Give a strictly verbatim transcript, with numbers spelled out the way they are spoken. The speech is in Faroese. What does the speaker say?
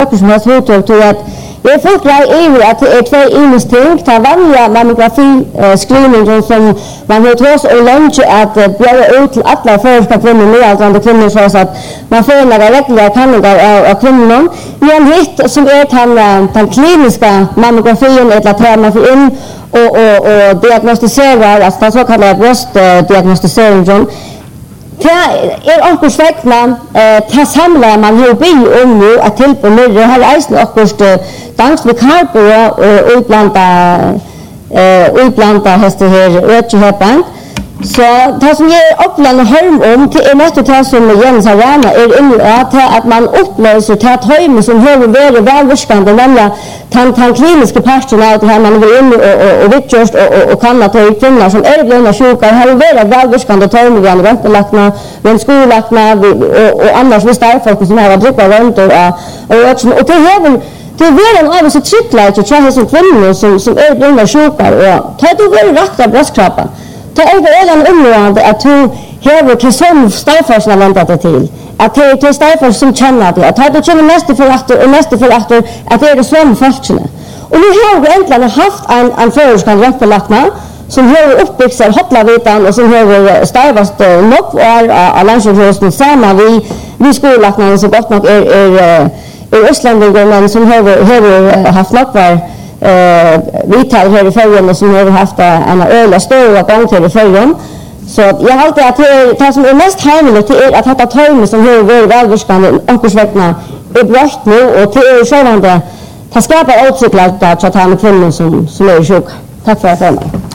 saker som har uttryckt att jag är fullt klar över att det är två instinkt. Det vanliga mammografi-screeningen som man har trots och långt att björa ut till alla första kvinnor, medelåldrande kvinnor, så att man får några reguljära kanningar av, av kvinnor. Men hit som är den, den kliniska mammografin, ett att man får in och, och, och diagnostiserar, alltså den så kallade bröstdiagnostiseringen. Det är också sväckna, det samlar man hur bi om nu att till på nu. Det har eisen också dans med karpo och utblanda, utblanda hästar här ökehöpen. Så det som jag upplever hörm om det är nästan det som Jens Arana är inne att man upplöser det att höjmen som har varit välvirkande, nämligen den, den kliniska parten av det här man var inne och, och, och vittgörst och, och, och kan att det är kvinnor som är blivna sjuka har varit välvirkande höjmen, röntgenlackna, skollackna och, och annars visst är folk som har druckit runt och, och, och, och det är det är väl en av oss tryckläge att jag har som kvinnor som, som är blivna sjuka och det är väl rakt av bröstkroppen. Det är väl en område att du har till som starfarsen har väntat det till. Att det är till starfarsen som känner det. Att du känner mest för aktor och mest för aktor att det är det som forskning. Och nu har vi äntligen haft en, en föreskande rättbelagna som har uppbyggt sig hopplarvitan och som har starvast nog år av landsjukhusen samma vi, vi skollagna så gott nog är, är, är östländinger men som har, har haft nog var Eh, vi tar här i färgen och som har haft en öl och stora gång till i färgen. Så jag har alltid att det, det som är mest hemligt är att detta tajmen som har varit välvirkande omkursväckna är bröst nu och det är självande det skapar åtryckligt att ta med kvinnor som, som är sjuka. Tack för att jag